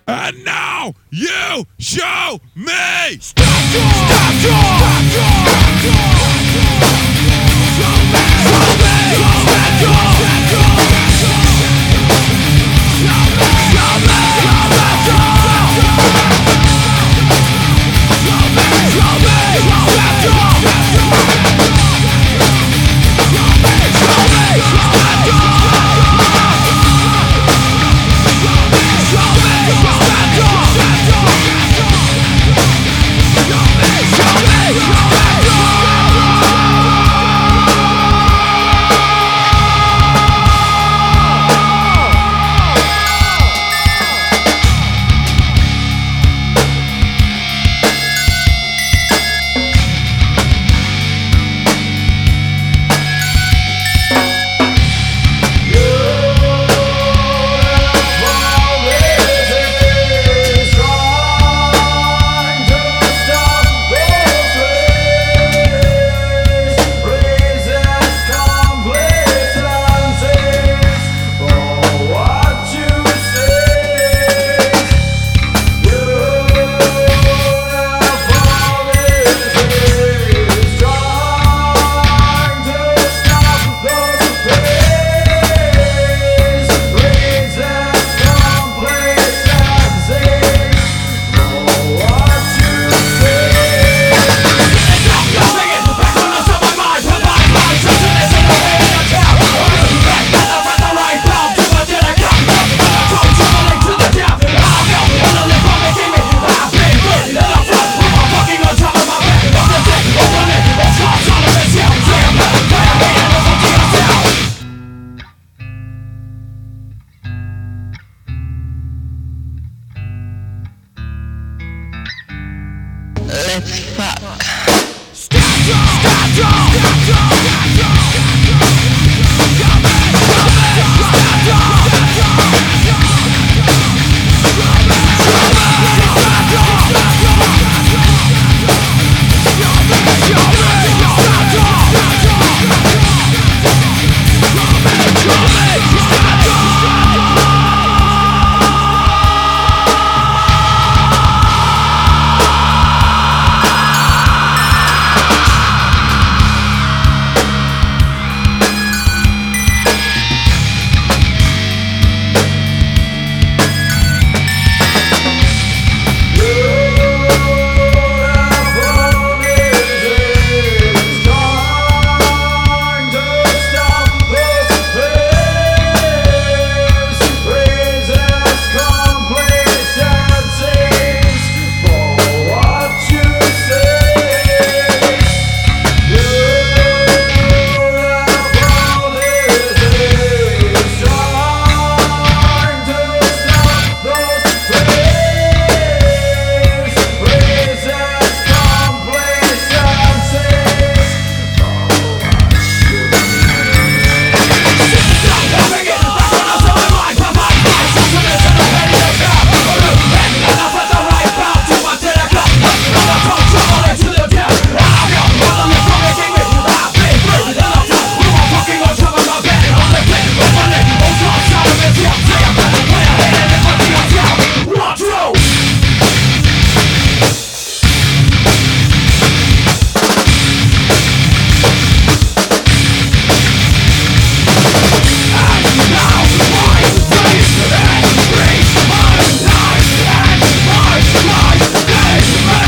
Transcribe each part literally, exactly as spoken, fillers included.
And now you show me. Stop draw! Stop draw! Stop draw! Show me! Show me! Stop draw! Stop draw! Show me! Show me! Stop draw! Show me! Show me! Stop draw! Stop draw! Show me! Show me! Stop draw! Let's fuck. Stop draw! Stop draw! Stop draw! Stop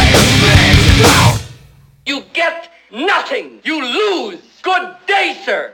You get nothing. You lose. Good day, sir.